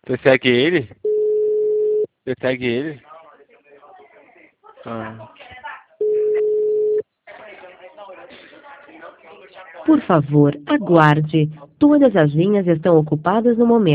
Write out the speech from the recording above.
Você segue ele? Você segue ele? Ah. Por favor, aguarde. Todas as linhas estão ocupadas no momento.